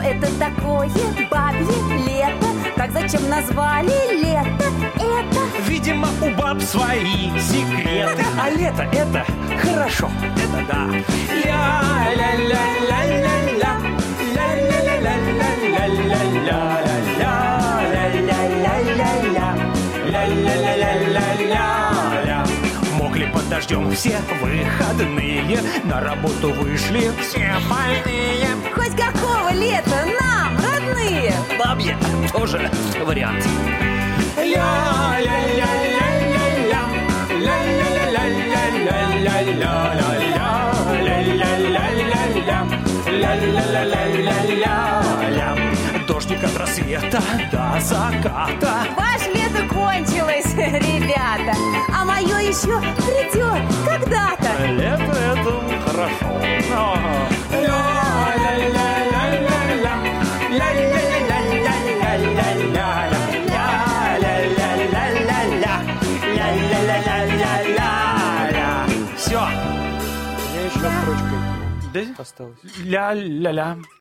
это такое бабье лето? Как зачем назвали лето это? Видимо, у баб свои секреты. А лето это хорошо, это да. Ля-ля-ля-ля-ля-ля, ля-ля-ля-ля-ля-ля-ля-ля, ля-ля-ля-ля-ля-ля-ля. Мокли под дождем все выходные, на работу вышли все больные. Хоть какого лета нам, родные? Бабье тоже вариант. Ля-ля-ля-ля-ля-ля, ля-ля-ля-ля-ля-ля-ля-ля-ля-ля-ля-ля-ля-ля-ля-ля. Дождик от рассвета до заката. Ваше лето кончилось, ребята, а мое еще придет когда-то. Лето это хорошо. Ля-ля-ля-ля-ля-ля, ля-ля-ля-ля-ля-ля-ля-ля-ля-ля-ля-ля-ля-ля-ля-ля-ля-ля. Все. У меня еще строчкой осталось. Ля-ля-ля.